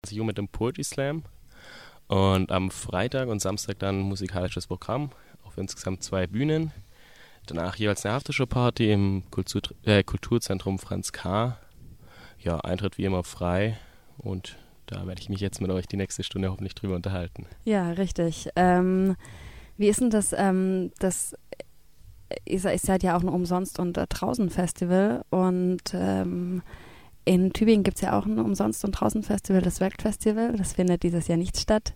20 Uhr mit dem Poetry Slam und am Freitag und Samstag dann musikalisches Programm auf insgesamt 2 Bühnen. Danach jeweils eine Aftershow-Party im Kulturzentrum Franz K. Ja, Eintritt wie immer frei und da werde ich mich jetzt mit euch die nächste Stunde hoffentlich drüber unterhalten. Ja, richtig. Wie ist denn das, ihr seid ja auch ein Umsonst- und Draußen-Festival und in Tübingen gibt es ja auch ein Umsonst- und Draußen-Festival, das Werkfestival, das findet dieses Jahr nicht statt.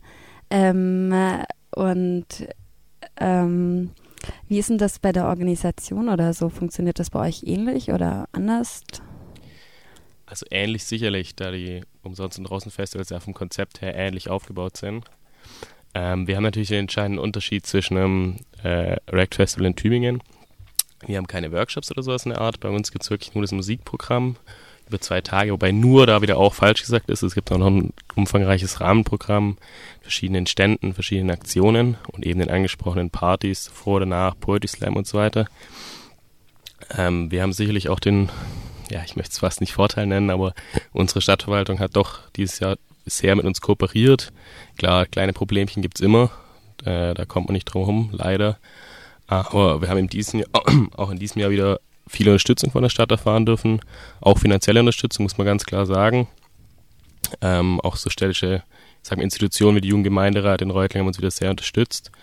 Wie ist denn das bei der Organisation oder so? Funktioniert das bei euch ähnlich oder anders? Also ähnlich sicherlich, da die Umsonst- und Draußen-Festivals ja vom Konzept her ähnlich aufgebaut sind. Wir haben natürlich den entscheidenden Unterschied zwischen einem React-Festival in Tübingen. Wir haben keine Workshops oder sowas in der Art. Bei uns gibt es wirklich nur das Musikprogramm über 2 Tage, wobei nur da wieder auch falsch gesagt ist. Es gibt auch noch ein umfangreiches Rahmenprogramm, verschiedenen Ständen, verschiedenen Aktionen und eben den angesprochenen Partys, vor, danach, Poetry Slam und so weiter. Wir haben sicherlich auch ich möchte es fast nicht Vorteil nennen, aber unsere Stadtverwaltung hat doch dieses Jahr sehr mit uns kooperiert. Klar, kleine Problemchen gibt es immer, da kommt man nicht drum herum, leider. Aber wir haben auch in diesem Jahr wieder viel Unterstützung von der Stadt erfahren dürfen, auch finanzielle Unterstützung, muss man ganz klar sagen. Auch so städtische Institutionen wie die Jugendgemeinderat in Reutlingen haben uns wieder sehr unterstützt,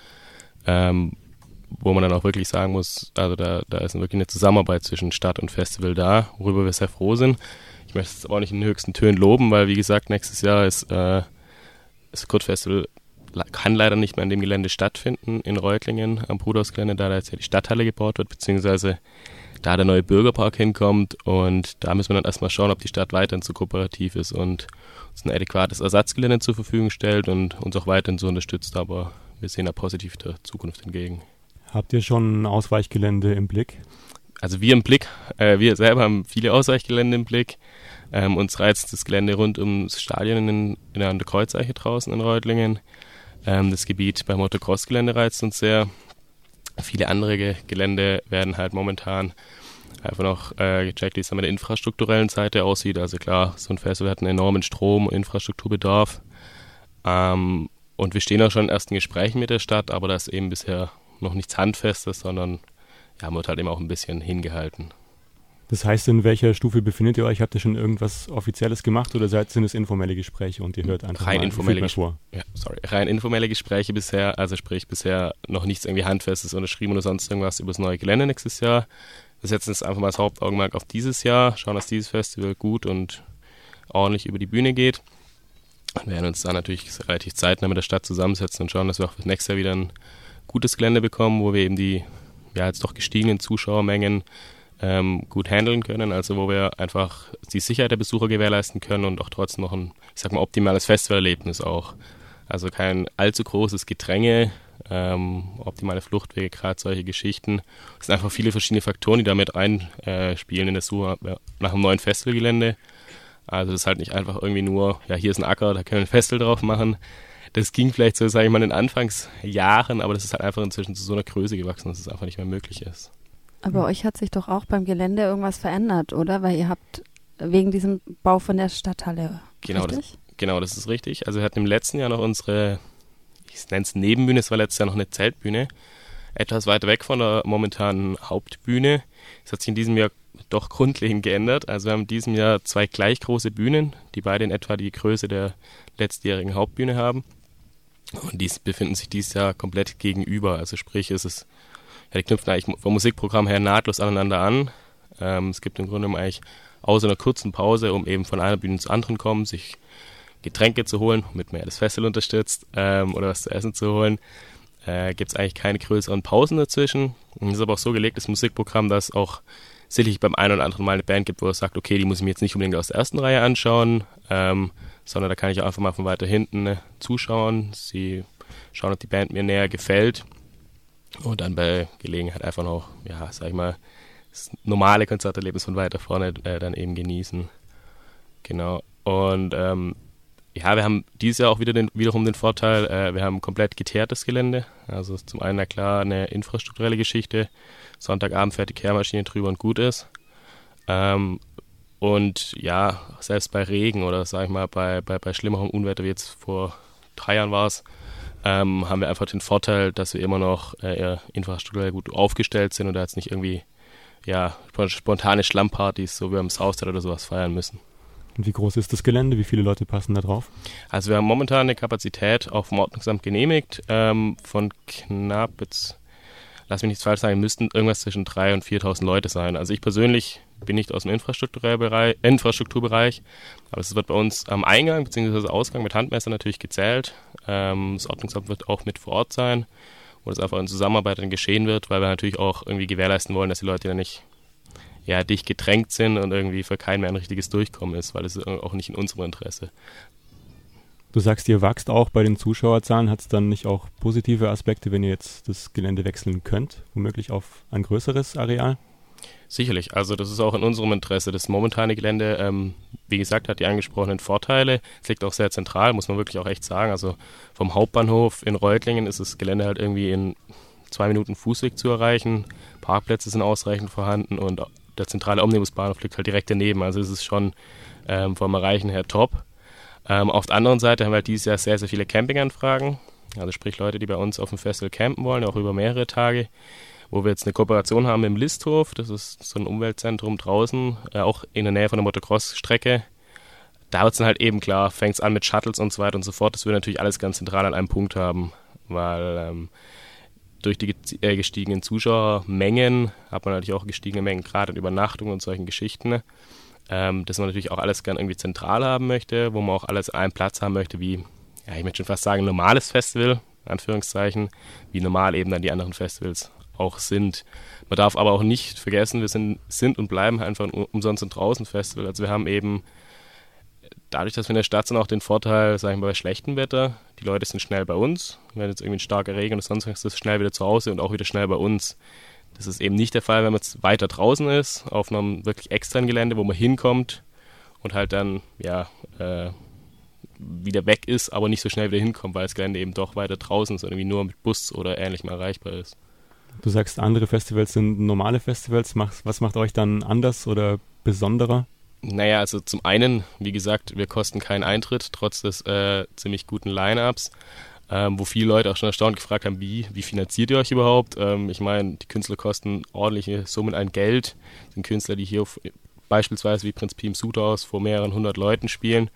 wo man dann auch wirklich sagen muss, also da ist wirklich eine Zusammenarbeit zwischen Stadt und Festival da, worüber wir sehr froh sind. Ich möchte es aber auch nicht in den höchsten Tönen loben, weil wie gesagt, nächstes Jahr ist das Kurt-Festival kann leider nicht mehr an dem Gelände stattfinden in Reutlingen am Brudhausgelände, da jetzt ja die Stadthalle gebaut wird, beziehungsweise da der neue Bürgerpark hinkommt und da müssen wir dann erstmal schauen, ob die Stadt weiterhin so kooperativ ist und uns ein adäquates Ersatzgelände zur Verfügung stellt und uns auch weiterhin so unterstützt, aber wir sehen da positiv der Zukunft entgegen. Habt ihr schon ein Ausweichgelände im Blick? Also wir selber haben viele Ausweichgelände im Blick. Uns reizt das Gelände rund ums Stadion in der Kreuzeiche draußen in Reutlingen. Das Gebiet beim Motocross-Gelände reizt uns sehr. Viele andere Gelände werden halt momentan einfach noch gecheckt, wie es mit der infrastrukturellen Seite aussieht. Also klar, so ein Festival hat einen enormen Strom- und Infrastrukturbedarf. Und wir stehen auch schon in ersten Gesprächen mit der Stadt, aber da ist eben bisher noch nichts Handfestes, sondern wird halt eben auch ein bisschen hingehalten. Das heißt, in welcher Stufe befindet ihr euch? Habt ihr schon irgendwas Offizielles gemacht oder sind es informelle Gespräche und ihr hört einfach rein informelle vor? Rein informelle Gespräche bisher, also sprich bisher noch nichts irgendwie Handfestes unterschrieben oder sonst irgendwas über das neue Gelände nächstes Jahr. Wir setzen jetzt einfach mal das Hauptaugenmerk auf dieses Jahr, schauen, dass dieses Festival gut und ordentlich über die Bühne geht. Wir werden uns dann natürlich relativ zeitnah mit der Stadt zusammensetzen und schauen, dass wir auch für das nächste Jahr wieder ein gutes Gelände bekommen, wo wir eben die jetzt doch gestiegenen Zuschauermengen gut handeln können, also wo wir einfach die Sicherheit der Besucher gewährleisten können und auch trotzdem noch ein, optimales Festivalerlebnis auch. Also kein allzu großes Gedränge, optimale Fluchtwege, gerade solche Geschichten. Es sind einfach viele verschiedene Faktoren, die damit einspielen in der Suche nach einem neuen Festivalgelände. Also das ist halt nicht einfach irgendwie nur, hier ist ein Acker, da können wir ein Festival drauf machen. Das ging vielleicht so, in den Anfangsjahren, aber das ist halt einfach inzwischen zu so einer Größe gewachsen, dass es einfach nicht mehr möglich ist. Aber euch hat sich doch auch beim Gelände irgendwas verändert, oder? Weil ihr habt wegen diesem Bau von der Stadthalle, richtig? Genau, das ist richtig. Also wir hatten im letzten Jahr noch unsere, ich nenne es Nebenbühne, es war letztes Jahr noch eine Zeltbühne, etwas weiter weg von der momentanen Hauptbühne. Das hat sich in diesem Jahr doch grundlegend geändert. Also wir haben in diesem Jahr 2 gleich große Bühnen, die beide in etwa die Größe der letztjährigen Hauptbühne haben. Und die befinden sich dieses Jahr komplett gegenüber. Also sprich, die knüpfen eigentlich vom Musikprogramm her nahtlos aneinander an. Es gibt im Grunde eigentlich außer einer kurzen Pause, um eben von einer Bühne zur anderen kommen, sich Getränke zu holen, womit man ja das Festival unterstützt, oder was zu essen zu holen, gibt es eigentlich keine größeren Pausen dazwischen. Es ist aber auch so gelegt, das Musikprogramm, dass auch sicherlich beim einen oder anderen Mal eine Band gibt, wo er sagt, okay, die muss ich mir jetzt nicht unbedingt aus der ersten Reihe anschauen, sondern da kann ich auch einfach mal von weiter hinten zuschauen. Sie schauen, ob die Band mir näher gefällt. Und dann bei Gelegenheit einfach noch, das normale Konzerterlebnis von weiter vorne dann eben genießen. Genau. Und wir haben dieses Jahr auch wiederum den Vorteil, wir haben komplett geteertes Gelände. Also zum einen, klar, eine infrastrukturelle Geschichte. Sonntagabend fährt die Kehrmaschine drüber und gut ist. Und ja, selbst bei Regen oder sag ich mal bei schlimmerem Unwetter wie jetzt vor 3 Jahren war es, haben wir einfach den Vorteil, dass wir immer noch infrastrukturell gut aufgestellt sind und da jetzt nicht irgendwie spontane Schlammpartys, so wie wir am Southside oder sowas feiern müssen. Und wie groß ist das Gelände? Wie viele Leute passen da drauf? Also wir haben momentan eine Kapazität auch vom Ordnungsamt genehmigt von knapp, jetzt lass mich nichts falsch sagen, müssten irgendwas zwischen 3.000 und 4.000 Leute sein. Also ich persönlich bin nicht aus dem Infrastrukturbereich, aber es wird bei uns am Eingang bzw. Ausgang mit Handmesser natürlich gezählt. Das Ordnungsamt wird auch mit vor Ort sein, wo das einfach in Zusammenarbeit dann geschehen wird, weil wir natürlich auch irgendwie gewährleisten wollen, dass die Leute dann nicht dicht gedrängt sind und irgendwie für keinen mehr ein richtiges Durchkommen ist, weil das ist auch nicht in unserem Interesse. Du sagst, ihr wachst auch bei den Zuschauerzahlen. Hat es dann nicht auch positive Aspekte, wenn ihr jetzt das Gelände wechseln könnt, womöglich auf ein größeres Areal? Sicherlich, also das ist auch in unserem Interesse. Das momentane Gelände, wie gesagt, hat die angesprochenen Vorteile. Es liegt auch sehr zentral, muss man wirklich auch echt sagen. Also vom Hauptbahnhof in Reutlingen ist das Gelände halt irgendwie in 2 Minuten Fußweg zu erreichen. Parkplätze sind ausreichend vorhanden und der zentrale Omnibusbahnhof liegt halt direkt daneben. Also es ist schon vom Erreichen her top. Auf der anderen Seite haben wir halt dieses Jahr sehr, sehr viele Campinganfragen. Also sprich Leute, die bei uns auf dem Festival campen wollen, auch über mehrere Tage. Wo wir jetzt eine Kooperation haben im Listhof. Das ist so ein Umweltzentrum draußen, auch in der Nähe von der Motocross-Strecke. Da wird es dann halt eben klar, fängt es an mit Shuttles und so weiter und so fort. Das will natürlich alles ganz zentral an einem Punkt haben, weil durch die gestiegenen Zuschauermengen hat man natürlich auch gestiegene Mengen, gerade in Übernachtungen und solchen Geschichten. Dass man natürlich auch alles gerne irgendwie zentral haben möchte, wo man auch alles an einem Platz haben möchte, wie, ich möchte schon fast sagen, ein normales Festival, in Anführungszeichen, wie normal eben dann die anderen Festivals auch sind. Man darf aber auch nicht vergessen, wir sind und bleiben einfach ein Umsonst- und Draußen-Festival. Also wir haben eben, dadurch, dass wir in der Stadt sind, auch den Vorteil, sagen wir bei schlechtem Wetter, die Leute sind schnell bei uns, wenn jetzt irgendwie ein starker Regen oder sonst was ist, schnell wieder zu Hause und auch wieder schnell bei uns. Das ist eben nicht der Fall, wenn man jetzt weiter draußen ist, auf einem wirklich externen Gelände, wo man hinkommt und halt dann wieder weg ist, aber nicht so schnell wieder hinkommt, weil das Gelände eben doch weiter draußen ist und irgendwie nur mit Bus oder Ähnlichem erreichbar ist. Du sagst, andere Festivals sind normale Festivals. Was macht euch dann anders oder besonderer? Naja, also zum einen, wie gesagt, wir kosten keinen Eintritt, trotz des ziemlich guten Line-Ups. Wo viele Leute auch schon erstaunt gefragt haben, wie finanziert ihr euch überhaupt? Ich meine, die Künstler kosten ordentliche Summen an Geld. Das sind Künstler, die hier beispielsweise wie Prinz Pi im Sudhaus vor mehreren 100 Leuten spielen.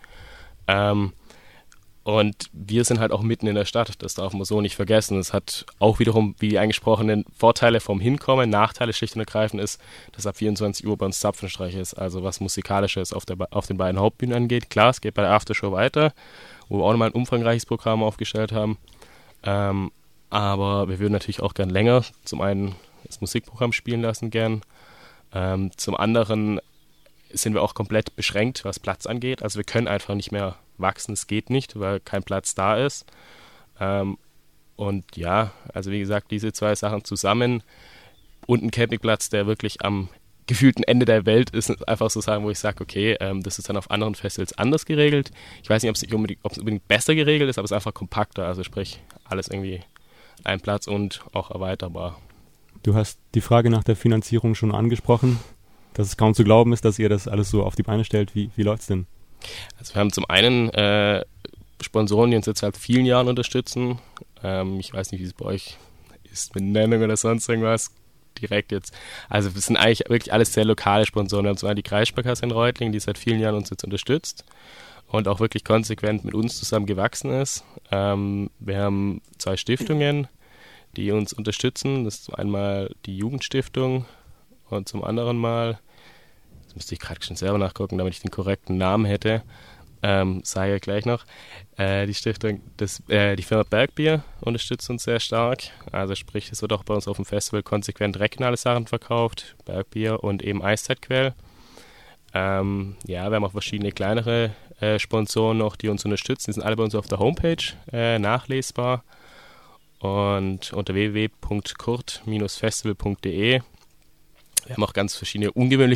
Und wir sind halt auch mitten in der Stadt, das darf man so nicht vergessen. Es hat auch wiederum, wie die angesprochenen Vorteile vom Hinkommen, Nachteile schlicht und ergreifend ist, dass ab 24 Uhr bei uns Zapfenstreich ist, also was Musikalisches auf den beiden Hauptbühnen angeht. Klar, es geht bei der Aftershow weiter, wo wir auch nochmal ein umfangreiches Programm aufgestellt haben. Aber wir würden natürlich auch gern länger, zum einen das Musikprogramm spielen lassen gern, zum anderen sind wir auch komplett beschränkt, was Platz angeht. Also wir können einfach nicht mehr wachsen, es geht nicht, weil kein Platz da ist. Und ja, also wie gesagt, diese 2 Sachen zusammen und ein Campingplatz, der wirklich am gefühlten Ende der Welt ist, einfach so sagen, wo ich sage, okay, das ist dann auf anderen Festivals anders geregelt. Ich weiß nicht, ob es unbedingt besser geregelt ist, aber es ist einfach kompakter, also sprich alles irgendwie an einem Platz und auch erweiterbar. Du hast die Frage nach der Finanzierung schon angesprochen, dass es kaum zu glauben ist, dass ihr das alles so auf die Beine stellt. Wie läuft's denn? Also wir haben zum einen Sponsoren, die uns jetzt seit vielen Jahren unterstützen. Ich weiß nicht, wie es bei euch ist mit Nennung oder sonst irgendwas direkt jetzt. Also es sind eigentlich wirklich alles sehr lokale Sponsoren. Wir haben zum einen die Kreissparkasse in Reutlingen, die seit vielen Jahren uns jetzt unterstützt und auch wirklich konsequent mit uns zusammen gewachsen ist. Wir haben 2 Stiftungen, die uns unterstützen. Das ist einmal die Jugendstiftung und zum anderen mal, das müsste ich gerade schon selber nachgucken, damit ich den korrekten Namen hätte, sage ich gleich noch, die Stiftung, die Firma Bergbier unterstützt uns sehr stark. Also sprich, es wird auch bei uns auf dem Festival konsequent regionale Sachen verkauft, Bergbier und eben Eiszeitquell. Wir haben auch verschiedene kleinere Sponsoren noch, die uns unterstützen. Die sind alle bei uns auf der Homepage nachlesbar und unter www.kurt-festival.de. Wir haben auch ganz verschiedene ungewöhnliche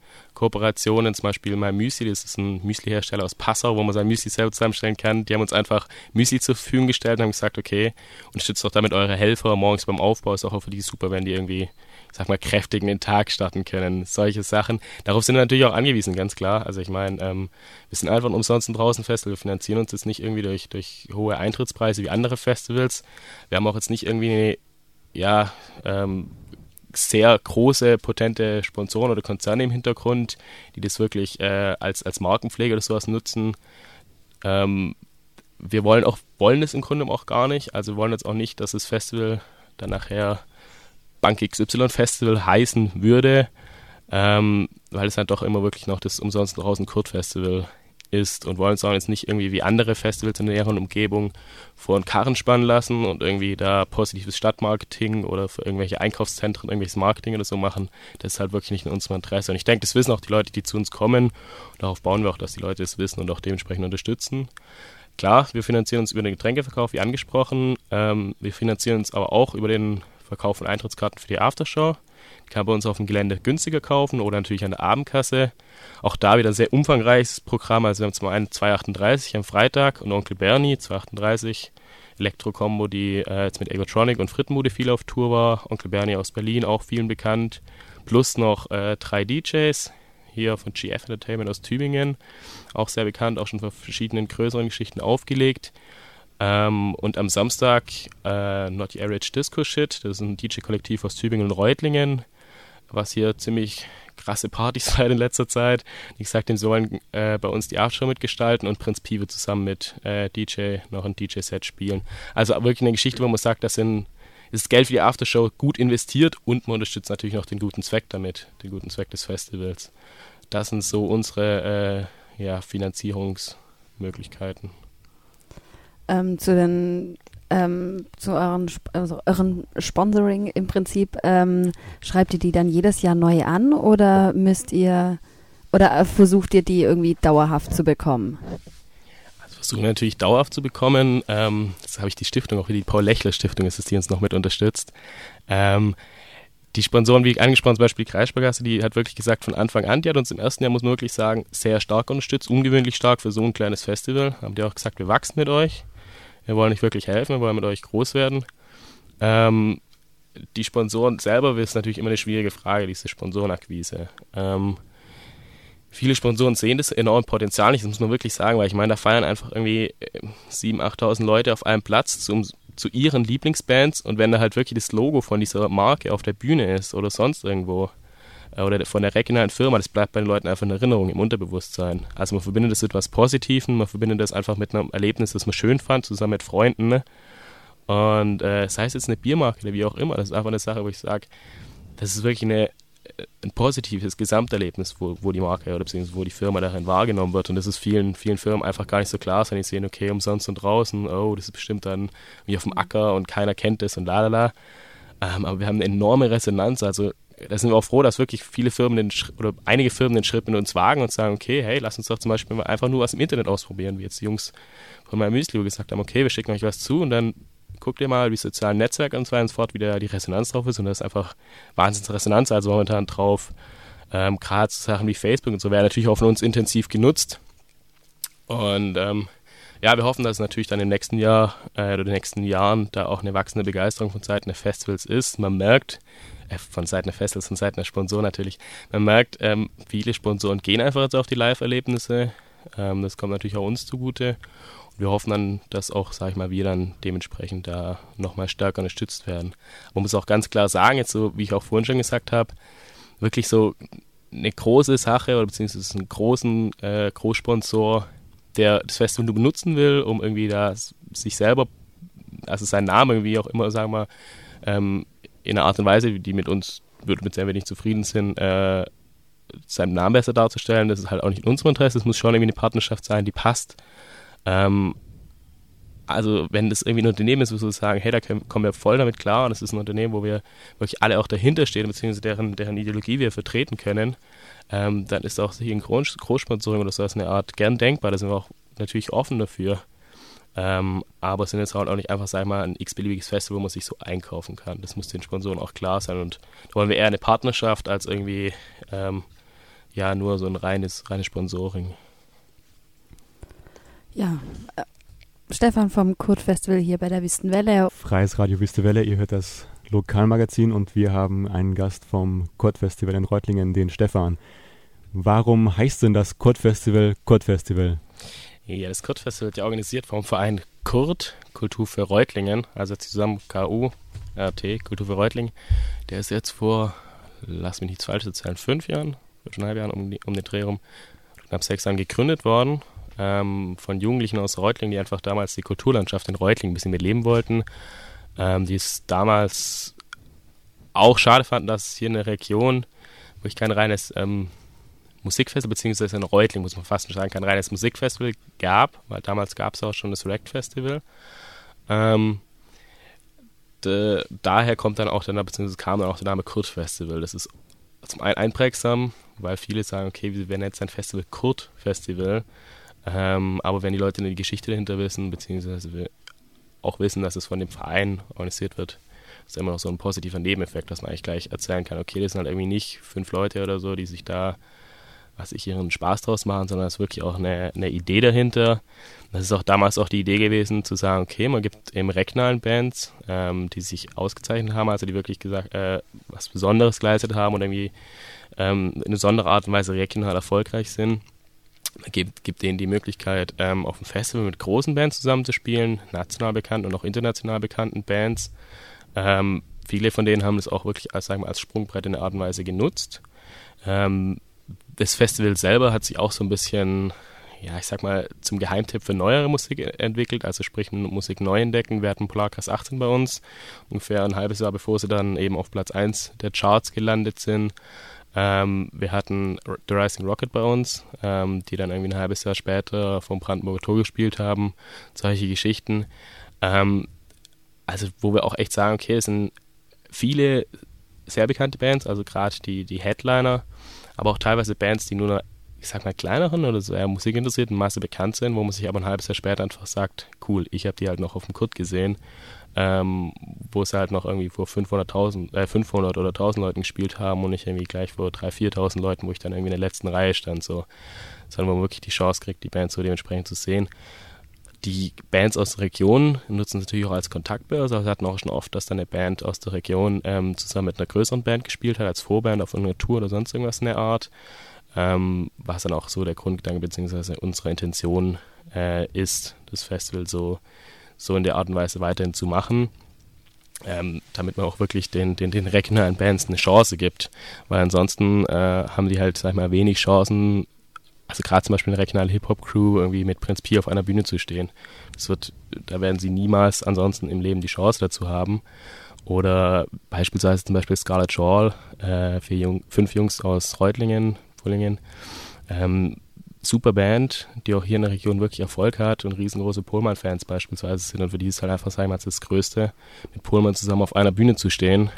Kooperationen, zum Beispiel My Müsli, das ist ein Müsli-Hersteller aus Passau, wo man sein Müsli selber zusammenstellen kann. Die haben uns einfach Müsli zur Verfügung gestellt und haben gesagt, okay, unterstützt doch damit eure Helfer morgens beim Aufbau, ist auch für die super, wenn die irgendwie, ich sag mal, kräftig in den Tag starten können. Solche Sachen. Darauf sind wir natürlich auch angewiesen, ganz klar. Also ich meine, wir sind einfach ein umsonst draußen Festival. Wir finanzieren uns jetzt nicht irgendwie durch hohe Eintrittspreise wie andere Festivals. Wir haben auch jetzt nicht irgendwie sehr große, potente Sponsoren oder Konzerne im Hintergrund, die das wirklich als Markenpflege oder sowas nutzen. Wir wollen das im Grunde auch gar nicht. Also wir wollen jetzt auch nicht, dass das Festival dann nachher Bank XY Festival heißen würde, weil es dann doch immer wirklich noch das umsonst draußen Kurt Festival ist und wollen uns auch jetzt nicht irgendwie wie andere Festivals in der näheren Umgebung vor den Karren spannen lassen und irgendwie da positives Stadtmarketing oder für irgendwelche Einkaufszentren irgendwelches Marketing oder so machen. Das ist halt wirklich nicht in unserem Interesse. Und ich denke, das wissen auch die Leute, die zu uns kommen. Und darauf bauen wir auch, dass die Leute es wissen und auch dementsprechend unterstützen. Klar, wir finanzieren uns über den Getränkeverkauf, wie angesprochen. Wir finanzieren uns aber auch über den Verkauf von Eintrittskarten für die Aftershow. Die kann man bei uns auf dem Gelände günstiger kaufen oder natürlich an der Abendkasse. Auch da wieder ein sehr umfangreiches Programm. Also wir haben zum einen 238 am Freitag und Onkel Bernie, 238 Elektro-Kombo, die jetzt mit Egotronic und Frittenmude viel auf Tour war. Onkel Bernie aus Berlin, auch vielen bekannt. Plus noch 3 DJs hier von GF Entertainment aus Tübingen. Auch sehr bekannt, auch schon für verschiedenen größeren Geschichten aufgelegt. Und am Samstag Not Your Average Disco Shit. Das ist ein DJ-Kollektiv aus Tübingen und Reutlingen, was hier ziemlich krasse Partys feiert in letzter Zeit. Wie gesagt, die sollen bei uns die Aftershow mitgestalten und Prinz Pive zusammen mit DJ noch ein DJ-Set spielen. Also wirklich eine Geschichte, wo man sagt, ist das Geld für die Aftershow gut investiert und man unterstützt natürlich noch den guten Zweck damit, den guten Zweck des Festivals. Das sind so unsere Finanzierungsmöglichkeiten. Zu euren Sponsoring im Prinzip, schreibt ihr die dann jedes Jahr neu an oder versucht ihr die irgendwie dauerhaft zu bekommen? Also versuchen wir natürlich dauerhaft zu bekommen. Jetzt habe ich die Stiftung, auch wie die Paul-Lechler-Stiftung ist es, die uns noch mit unterstützt. Die Sponsoren, wie angesprochen, zum Beispiel die Kreissparkasse, die hat wirklich gesagt von Anfang an, die hat uns im ersten Jahr, muss man wirklich sagen, sehr stark unterstützt, ungewöhnlich stark für so ein kleines Festival. Haben die auch gesagt, wir wachsen mit euch. Wir wollen euch wirklich helfen, wir wollen mit euch groß werden. Die Sponsoren selber ist natürlich immer eine schwierige Frage, diese Sponsorenakquise. Viele Sponsoren sehen das enorme Potenzial nicht, das muss man wirklich sagen, weil ich meine, da feiern einfach irgendwie 7.000, 8.000 Leute auf einem Platz zu ihren Lieblingsbands und wenn da halt wirklich das Logo von dieser Marke auf der Bühne ist oder sonst irgendwo oder von der regionalen Firma, das bleibt bei den Leuten einfach in Erinnerung, im Unterbewusstsein. Also man verbindet das mit etwas Positivem, man verbindet das einfach mit einem Erlebnis, das man schön fand, zusammen mit Freunden. Ne? Und sei es jetzt eine Biermarke oder wie auch immer, das ist einfach eine Sache, wo ich sage, das ist wirklich ein positives Gesamterlebnis, wo die Marke oder beziehungsweise wo die Firma darin wahrgenommen wird. Und das ist vielen Firmen einfach gar nicht so klar, wenn die sehen, okay, umsonst und draußen, oh, das ist bestimmt dann wie auf dem Acker und keiner kennt das und lalala. Aber wir haben eine enorme Resonanz, also da sind wir auch froh, dass wirklich viele Firmen einige Firmen den Schritt mit uns wagen und sagen, okay, hey, lass uns doch zum Beispiel mal einfach nur was im Internet ausprobieren, wie jetzt die Jungs von My Müsli gesagt haben, okay, wir schicken euch was zu und dann guckt ihr mal, wie sozialen Netzwerke und so weiter und so fort, wie da die Resonanz drauf ist und da ist einfach Wahnsinnsresonanz, also momentan drauf. Gerade so Sachen wie Facebook und so werden natürlich auch von uns intensiv genutzt und wir hoffen, dass es natürlich dann im nächsten Jahr oder den nächsten Jahren da auch eine wachsende Begeisterung von Seiten der Festivals ist. Man merkt, von Seiten der Festivals, von Seiten der Sponsoren natürlich, man merkt, viele Sponsoren gehen einfach jetzt auf die Live-Erlebnisse. Das kommt natürlich auch uns zugute. Und wir hoffen dann, dass auch, sag ich mal, wir dann dementsprechend da nochmal stärker unterstützt werden. Man muss auch ganz klar sagen, jetzt so, wie ich auch vorhin schon gesagt habe, wirklich so eine große Sache oder beziehungsweise einen großen Großsponsor, der das Festival nur benutzen will, um irgendwie da sich selber, also seinen Namen irgendwie auch immer, sagen wir mal, in einer Art und Weise, die mit der wir nicht zufrieden sind, seinen Namen besser darzustellen. Das ist halt auch nicht in unserem Interesse. Es muss schon irgendwie eine Partnerschaft sein, die passt. Also wenn das irgendwie ein Unternehmen ist, wo wir sagen, hey, da kommen wir voll damit klar und das ist ein Unternehmen, wo wir wirklich alle auch dahinter stehen, beziehungsweise deren Ideologie wir vertreten können, dann ist auch hier ein Großsponsoring oder so als eine Art gern denkbar. Da sind wir auch natürlich offen dafür. Aber es sind jetzt halt auch nicht einfach, sag ich mal, ein x-beliebiges Festival, wo man sich so einkaufen kann. Das muss den Sponsoren auch klar sein und da wollen wir eher eine Partnerschaft als irgendwie, ja nur so ein reines Sponsoring. Ja, Stefan vom Kurt-Festival hier bei der Wüstenwelle. Freies Radio Wüstenwelle, ihr hört das Lokalmagazin und wir haben einen Gast vom Kurt-Festival in Reutlingen, den Stefan. Warum heißt denn das Kurt-Festival Kurt-Festival? Ja, das Kurt-Festival wird ja organisiert vom Verein Kurt, Kultur für Reutlingen, also zusammen KURT, Kultur für Reutlingen. Der ist jetzt vor, lass mich nichts Falsches erzählen, 5 Jahren, 5,5 Jahren um den Dreh rum, knapp 6 Jahren gegründet worden. Von Jugendlichen aus Reutlingen, die einfach damals die Kulturlandschaft in Reutlingen ein bisschen beleben wollten, die es damals auch schade fanden, dass es hier in der Region wirklich kein reines Musikfestival, beziehungsweise in Reutlingen, muss man fast sagen, kein reines Musikfestival gab, weil damals gab es auch schon das Rect-Festival. Daher kommt dann auch beziehungsweise kam dann auch der Name Kurt-Festival. Das ist zum einen einprägsam, weil viele sagen, okay, wir nennen jetzt ein Festival Kurt-Festival. Aber wenn die Leute die Geschichte dahinter wissen, beziehungsweise auch wissen, dass es von dem Verein organisiert wird, ist immer noch so ein positiver Nebeneffekt, dass man eigentlich gleich erzählen kann, okay, das sind halt irgendwie nicht 5 Leute oder so, die sich da, ihren Spaß draus machen, sondern es ist wirklich auch eine Idee dahinter. Das ist auch damals auch die Idee gewesen, zu sagen, okay, man gibt eben regionalen Bands, die sich ausgezeichnet haben, also die wirklich gesagt, was Besonderes geleistet haben und irgendwie in eine besondere Art und Weise regional erfolgreich sind. Man gibt denen die Möglichkeit, auf dem Festival mit großen Bands zusammenzuspielen, national bekannten und auch international bekannten Bands. Viele von denen haben das auch wirklich als Sprungbrett in der Art und Weise genutzt. Das Festival selber hat sich auch so ein bisschen, zum Geheimtipp für neuere Musik entwickelt, also sprich Musik neu entdecken. Wir hatten Polarcast 18 bei uns, ungefähr ein halbes Jahr bevor sie dann eben auf Platz 1 der Charts gelandet sind. Wir hatten The Rising Rocket bei uns, die dann irgendwie ein halbes Jahr später vom Brandenburger Tor gespielt haben. Solche Geschichten. Also wo wir auch echt sagen, okay, es sind viele sehr bekannte Bands, also gerade die Headliner, aber auch teilweise Bands, die nur einer, kleineren oder so eher musikinteressierten Masse bekannt sind, wo man sich aber ein halbes Jahr später einfach sagt, cool, ich habe die halt noch auf dem Kurt gesehen. Wo es halt noch irgendwie vor 500 oder 1000 Leuten gespielt haben und nicht irgendwie gleich vor 3.000, 4.000 Leuten, wo ich dann irgendwie in der letzten Reihe stand, so. Sondern wo man wirklich die Chance kriegt, die Bands so dementsprechend zu sehen. Die Bands aus der Region nutzen es natürlich auch als Kontaktbörse, also wir hatten auch schon oft, dass dann eine Band aus der Region zusammen mit einer größeren Band gespielt hat, als Vorband auf einer Tour oder sonst irgendwas in der Art, was dann auch so der Grundgedanke bzw. unsere Intention ist, das Festival so in der Art und Weise weiterhin zu machen, damit man auch wirklich den regionalen Bands eine Chance gibt, weil ansonsten haben die halt, wenig Chancen, also gerade zum Beispiel eine regionale Hip-Hop-Crew irgendwie mit Prinz Pi auf einer Bühne zu stehen. Da werden sie niemals ansonsten im Leben die Chance dazu haben. Oder beispielsweise zum Beispiel Scarlet Shawl, 5 Jungs aus Reutlingen, Pullingen, super Band, die auch hier in der Region wirklich Erfolg hat und riesengroße Pohlmann-Fans beispielsweise sind und für die ist halt einfach, das Größte, mit Pohlmann zusammen auf einer Bühne zu stehen.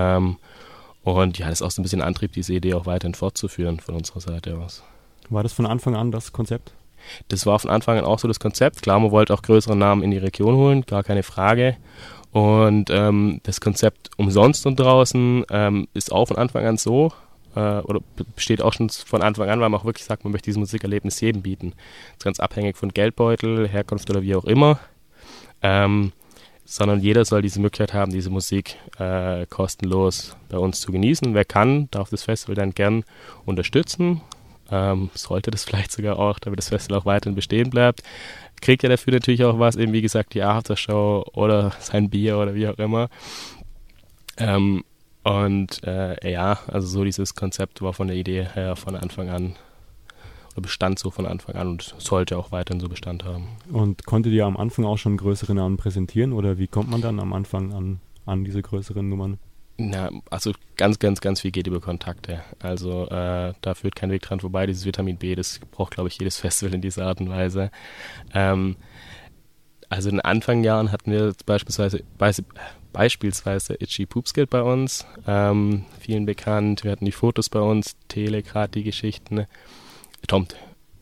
Und ja, das ist auch so ein bisschen Antrieb, diese Idee auch weiterhin fortzuführen von unserer Seite aus. War das von Anfang an das Konzept? Das war von Anfang an auch so das Konzept. Klar, man wollte auch größere Namen in die Region holen, gar keine Frage. Und das Konzept umsonst und draußen ist auch von Anfang an so, oder besteht auch schon von Anfang an, weil man auch wirklich sagt, man möchte dieses Musikerlebnis jedem bieten. Das ist ganz abhängig von Geldbeutel, Herkunft oder wie auch immer. Sondern jeder soll diese Möglichkeit haben, diese Musik kostenlos bei uns zu genießen. Und wer kann, darf das Festival dann gern unterstützen. Sollte das vielleicht sogar auch, damit das Festival auch weiterhin bestehen bleibt. Kriegt ja dafür natürlich auch was, eben wie gesagt, die Aftershow oder sein Bier oder wie auch immer. Also so dieses Konzept war von der Idee her von Anfang an, oder bestand so von Anfang an und sollte auch weiterhin so Bestand haben. Und konntet ihr am Anfang auch schon größere Namen präsentieren oder wie kommt man dann am Anfang an diese größeren Nummern? Na, also ganz, ganz, ganz viel geht über Kontakte. Also da führt kein Weg dran vorbei. Dieses Vitamin B, das braucht, glaube ich, jedes Festival in dieser Art und Weise. Also in den Anfangsjahren hatten wir beispielsweise Itchy Poopskid bei uns, vielen bekannt. Wir hatten die Fotos bei uns, Tele, gerade die Geschichten. Tomte,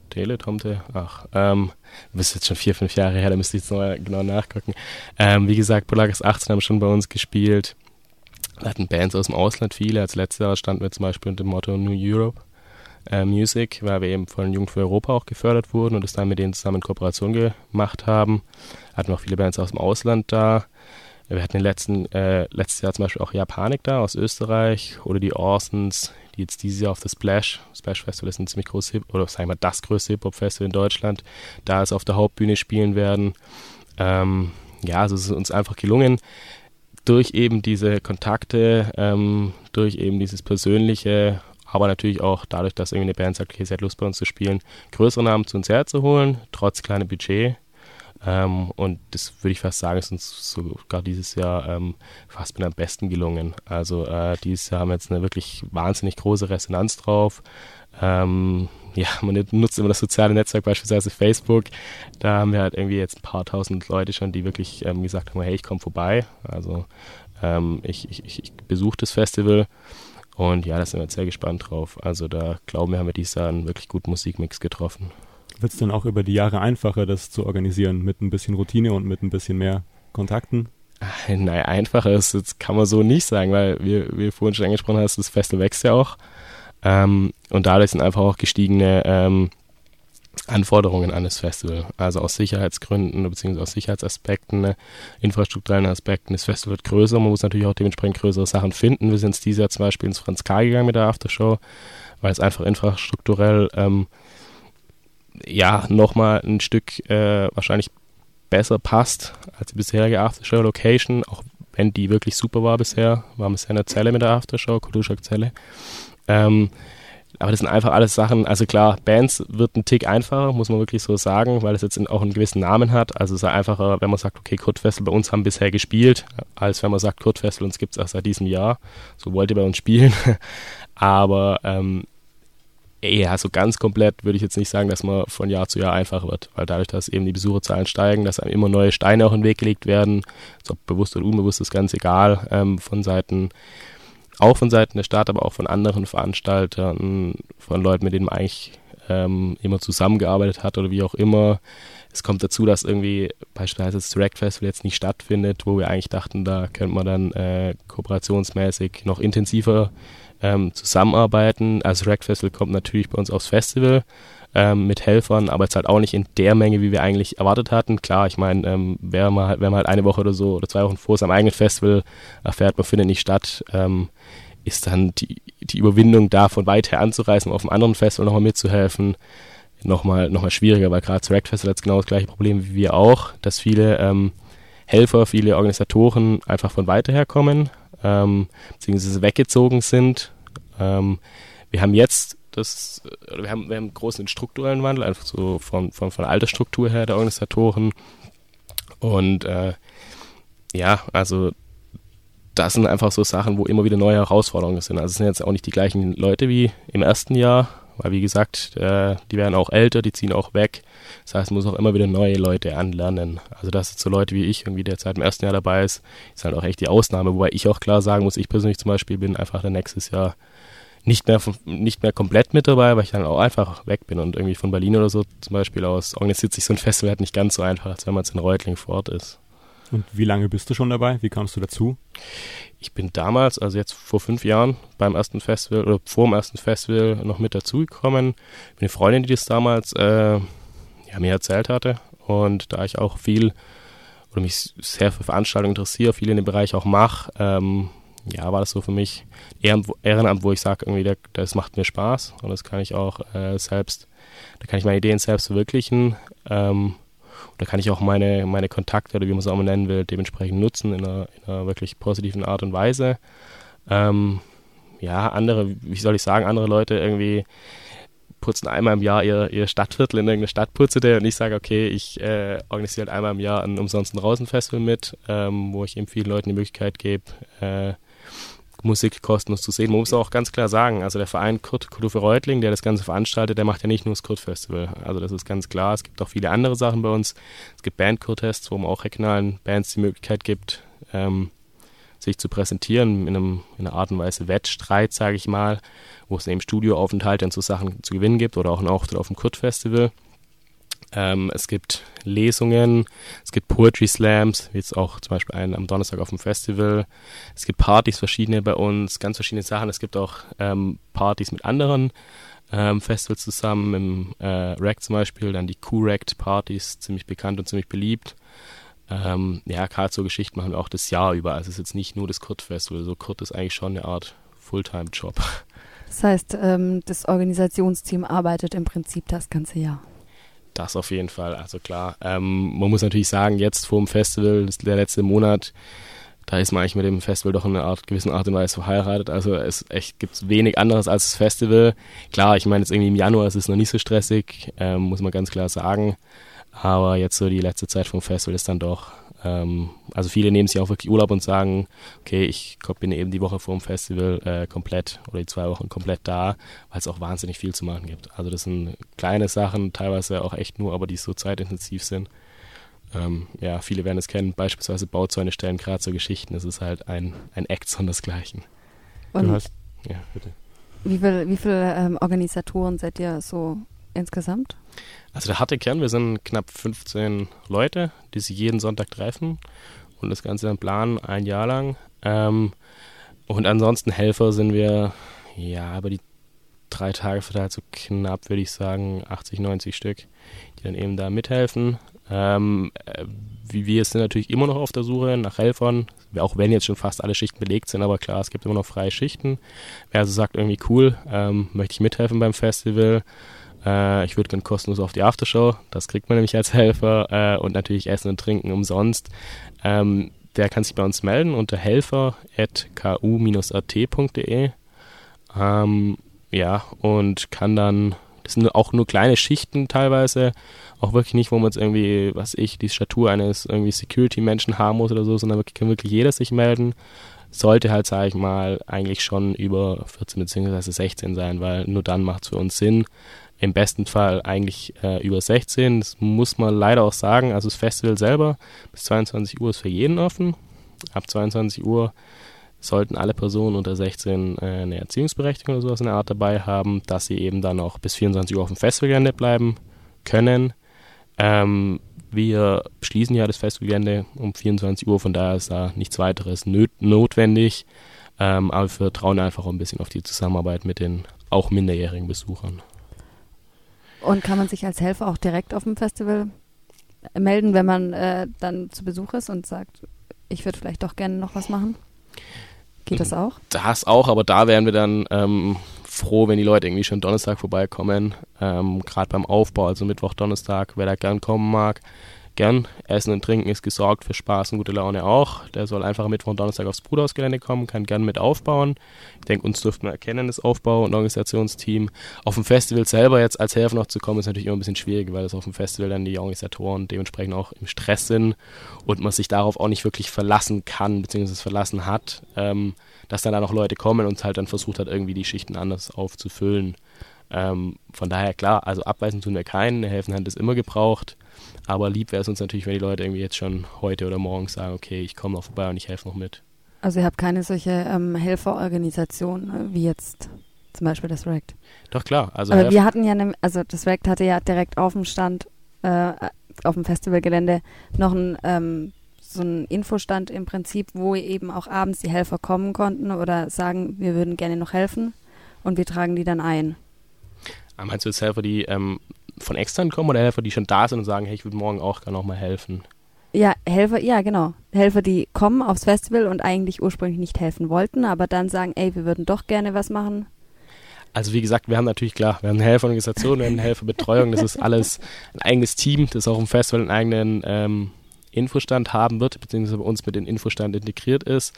das ist jetzt schon 4-5 Jahre her, da müsste ich jetzt noch genau nachgucken. Wie gesagt, Polarcast 18 haben schon bei uns gespielt. Wir hatten Bands aus dem Ausland, viele. Als letztes Jahr standen wir zum Beispiel unter dem Motto New Europe. Music, weil wir eben von Jugend für Europa auch gefördert wurden und das dann mit denen zusammen in Kooperation gemacht haben. Hatten auch viele Bands aus dem Ausland da. Wir hatten letztes Jahr zum Beispiel auch Japanik da aus Österreich oder die Orsons, die jetzt dieses Jahr auf das Splash Festival ist ein ziemlich großes oder sagen wir mal das größte Hip-Hop-Festival in Deutschland, da es auf der Hauptbühne spielen werden. Also es ist uns einfach gelungen, durch eben diese Kontakte, durch eben dieses Persönliche, aber natürlich auch dadurch, dass irgendwie eine Band sagt, okay, sie hat Lust bei uns zu spielen, größere Namen zu uns herzuholen, trotz kleinem Budget. Und das würde ich fast sagen, ist uns sogar dieses Jahr fast mit am besten gelungen. Also dieses Jahr haben wir jetzt eine wirklich wahnsinnig große Resonanz drauf. Man nutzt immer das soziale Netzwerk, beispielsweise Facebook. Da haben wir halt irgendwie jetzt ein paar tausend Leute schon, die wirklich gesagt haben, hey, ich komme vorbei. Also ich besuche das Festival. Und ja, da sind wir jetzt sehr gespannt drauf. Also da glauben wir, haben wir dieses Jahr einen wirklich guten Musikmix getroffen. Wird es dann auch über die Jahre einfacher, das zu organisieren, mit ein bisschen Routine und mit ein bisschen mehr Kontakten? Naja, einfacher ist, das kann man so nicht sagen, weil wie vorhin schon angesprochen hast, das Festival wächst ja auch. Und dadurch sind einfach auch gestiegene Anforderungen an das Festival. Also aus Sicherheitsgründen bzw. aus Sicherheitsaspekten, infrastrukturellen Aspekten. Das Festival wird größer, man muss natürlich auch dementsprechend größere Sachen finden. Wir sind jetzt dieses Jahr zum Beispiel ins Franz K. gegangen mit der Aftershow, weil es einfach infrastrukturell nochmal ein Stück wahrscheinlich besser passt als die bisherige Aftershow-Location, auch wenn die wirklich super war bisher. Waren bisher in der Zelle mit der Aftershow, Koduschak-Zelle. Aber das sind einfach alles Sachen, also klar, Bands wird ein Tick einfacher, muss man wirklich so sagen, weil es jetzt auch einen gewissen Namen hat. Also es ist einfacher, wenn man sagt, okay, Kurtfestival bei uns haben bisher gespielt, als wenn man sagt, Kurtfestival uns gibt es erst seit diesem Jahr. So wollt ihr bei uns spielen. Aber so ganz komplett würde ich jetzt nicht sagen, dass man von Jahr zu Jahr einfacher wird, weil dadurch, dass eben die Besucherzahlen steigen, dass einem immer neue Steine auch in den Weg gelegt werden, also ob bewusst oder unbewusst, ist ganz egal, von Seiten der Stadt, aber auch von anderen Veranstaltern, von Leuten, mit denen man eigentlich immer zusammengearbeitet hat oder wie auch immer. Es kommt dazu, dass irgendwie beispielsweise das Direct Festival jetzt nicht stattfindet, wo wir eigentlich dachten, da könnte man dann kooperationsmäßig noch intensiver zusammenarbeiten. Also Direct Festival kommt natürlich bei uns aufs Festival mit Helfern, aber jetzt halt auch nicht in der Menge, wie wir eigentlich erwartet hatten. Klar, ich meine, wenn man halt eine Woche oder so oder 2 Wochen vor seinem eigenen Festival erfährt, man findet nicht statt, ist dann die Überwindung da, von weit her anzureisen, um auf einem anderen Festival nochmal mitzuhelfen, nochmal schwieriger, weil gerade Direct Festival hat genau das gleiche Problem wie wir auch, dass viele Helfer, viele Organisatoren einfach von weiter her kommen, beziehungsweise weggezogen sind. Wir haben jetzt wir haben einen großen strukturellen Wandel, einfach so von der Altersstruktur her der Organisatoren. Und also das sind einfach so Sachen, wo immer wieder neue Herausforderungen sind. Also es sind jetzt auch nicht die gleichen Leute wie im ersten Jahr, weil wie gesagt, die werden auch älter, die ziehen auch weg. Das heißt, man muss auch immer wieder neue Leute anlernen. Also dass jetzt so Leute wie ich, irgendwie der jetzt seit dem ersten Jahr dabei ist halt auch echt die Ausnahme. Wobei ich auch klar sagen muss, ich persönlich zum Beispiel bin einfach dann nächstes Jahr nicht mehr komplett mit dabei, weil ich dann auch einfach weg bin und irgendwie von Berlin oder so zum Beispiel aus organisiert sich so ein Festival halt nicht ganz so einfach, als wenn man jetzt in Reutlingen vor Ort ist. Und wie lange bist du schon dabei? Wie kamst du dazu? Ich bin damals, also jetzt vor 5 Jahren, beim ersten Festival oder vor dem ersten Festival noch mit dazugekommen. Ich bin eine Freundin, die das damals mir erzählt hatte. Und da ich auch mich sehr für Veranstaltungen interessiere, viel in dem Bereich auch mache, war das so für mich Ehrenamt, wo ich sage, irgendwie, das macht mir Spaß und das kann ich auch da kann ich meine Ideen selbst verwirklichen. Da kann ich auch meine Kontakte, oder wie man es auch mal nennen will, dementsprechend nutzen in einer wirklich positiven Art und Weise. Andere Leute irgendwie putzen einmal im Jahr ihr Stadtviertel in irgendeine Stadtputzete und ich sage, okay, ich organisiere halt einmal im Jahr ein umsonst Draußen-Festival mit, wo ich eben vielen Leuten die Möglichkeit gebe, Musik kostenlos zu sehen. Man muss auch ganz klar sagen, also der Verein Kultur für Reutlingen, der das Ganze veranstaltet, der macht ja nicht nur das Kurt-Festival. Also das ist ganz klar. Es gibt auch viele andere Sachen bei uns. Es gibt Band-Kurtests, wo man auch regionalen Bands die Möglichkeit gibt, sich zu präsentieren in einer Art und Weise Wettstreit, sage ich mal, wo es eben Studioaufenthalte und so Sachen zu gewinnen gibt oder auch einen Auftritt auf dem Kurt-Festival. Es gibt Lesungen, es gibt Poetry Slams, wie jetzt auch zum Beispiel einen am Donnerstag auf dem Festival. Es gibt Partys, verschiedene bei uns, ganz verschiedene Sachen. Es gibt auch Partys mit anderen Festivals zusammen, im RACT zum Beispiel, dann die Q-RACT-Partys, ziemlich bekannt und ziemlich beliebt. Gerade so Geschichten machen wir auch das Jahr über. Also es ist jetzt nicht nur das Kurt-Festival, so Kurt ist eigentlich schon eine Art Fulltime-Job. Das heißt, das Organisationsteam arbeitet im Prinzip das ganze Jahr. Das auf jeden Fall, also klar. Man muss natürlich sagen, jetzt vor dem Festival, das ist der letzte Monat, da ist man eigentlich mit dem Festival doch in einer gewissen Art und Weise verheiratet. Also es gibt wenig anderes als das Festival. Klar, ich meine jetzt irgendwie im Januar ist es noch nicht so stressig, muss man ganz klar sagen. Aber jetzt so die letzte Zeit vom Festival ist dann doch, also viele nehmen sich auch wirklich Urlaub und sagen, okay, ich bin eben die Woche vor dem Festival komplett oder die 2 Wochen komplett da, weil es auch wahnsinnig viel zu machen gibt. Also das sind kleine Sachen, teilweise auch echt nur, aber die so zeitintensiv sind. Viele werden es kennen, beispielsweise Bauzäune stellen, gerade so Geschichten, das ist halt ein Act sondersgleichen. Und ja, bitte. Wie viele Organisatoren seid ihr so insgesamt? Also der harte Kern, wir sind knapp 15 Leute, die sich jeden Sonntag treffen und das Ganze dann planen, 1 Jahr lang. Und ansonsten Helfer sind wir, über die 3 Tage verteilt so knapp, würde ich sagen, 80, 90 Stück, die dann eben da mithelfen. Wir sind natürlich immer noch auf der Suche nach Helfern, auch wenn jetzt schon fast alle Schichten belegt sind, aber klar, es gibt immer noch freie Schichten. Wer also sagt, irgendwie cool, möchte ich mithelfen beim Festival, ich würde gerne kostenlos auf die Aftershow, das kriegt man nämlich als Helfer und natürlich Essen und Trinken umsonst. Der kann sich bei uns melden unter helfer@ku-at.de und kann dann, das sind auch nur kleine Schichten teilweise, auch wirklich nicht, wo man jetzt irgendwie, die Statur eines irgendwie Security-Menschen haben muss oder so, sondern kann wirklich jeder sich melden. Sollte halt, sage ich mal, eigentlich schon über 14 bzw. 16 sein, weil nur dann macht es für uns Sinn. Im besten Fall eigentlich über 16. Das muss man leider auch sagen. Also das Festival selber bis 22 Uhr ist für jeden offen. Ab 22 Uhr sollten alle Personen unter 16 eine Erziehungsberechtigung oder sowas in der Art dabei haben, dass sie eben dann auch bis 24 Uhr auf dem Festivalgelände bleiben können. Wir schließen ja das Festivalgelände um 24 Uhr, von daher ist da nichts weiteres notwendig. Aber wir vertrauen einfach auch ein bisschen auf die Zusammenarbeit mit den auch minderjährigen Besuchern. Und kann man sich als Helfer auch direkt auf dem Festival melden, wenn man dann zu Besuch ist und sagt, ich würde vielleicht doch gerne noch was machen? Geht das auch? Das auch, aber da wären wir dann froh, wenn die Leute irgendwie schon Donnerstag vorbeikommen. Gerade beim Aufbau, also Mittwoch, Donnerstag, wer da gern kommen mag, gern. Essen und Trinken ist gesorgt, für Spaß und gute Laune auch. Der soll einfach Mittwoch und Donnerstag aufs Bruthausgelände kommen, kann gern mit aufbauen. Ich denke, uns dürften wir erkennen, das Aufbau- und Organisationsteam. Auf dem Festival selber jetzt als Helfer noch zu kommen, ist natürlich immer ein bisschen schwierig, weil es auf dem Festival dann die Organisatoren dementsprechend auch im Stress sind und man sich darauf auch nicht wirklich verlassen kann, beziehungsweise verlassen hat, dass dann da noch Leute kommen und halt dann versucht hat, irgendwie die Schichten anders aufzufüllen. Von daher, klar, also abweisen tun wir keinen, eine helfende Hand ist immer gebraucht, aber lieb wäre es uns natürlich, wenn die Leute irgendwie jetzt schon heute oder morgen sagen, okay, ich komme noch vorbei und ich helfe noch mit. Also ihr habt keine solche Helferorganisation wie jetzt zum Beispiel das RACT? Doch, klar. Also aber wir hatten ja, das RACT hatte ja direkt auf dem Stand, auf dem Festivalgelände noch so einen Infostand im Prinzip, wo eben auch abends die Helfer kommen konnten oder sagen, wir würden gerne noch helfen und wir tragen die dann ein. Meinst du jetzt Helfer, die von extern kommen oder Helfer, die schon da sind und sagen, hey, ich würde morgen auch gerne noch mal helfen? Ja, Helfer, ja genau. Helfer, die kommen aufs Festival und eigentlich ursprünglich nicht helfen wollten, aber dann sagen, ey, wir würden doch gerne was machen. Also wie gesagt, wir haben natürlich, klar, wir haben eine Helferorganisation, wir haben eine Helferbetreuung, das ist alles ein eigenes Team, das auch im Festival einen eigenen Infostand haben wird, beziehungsweise bei uns mit dem Infostand integriert ist.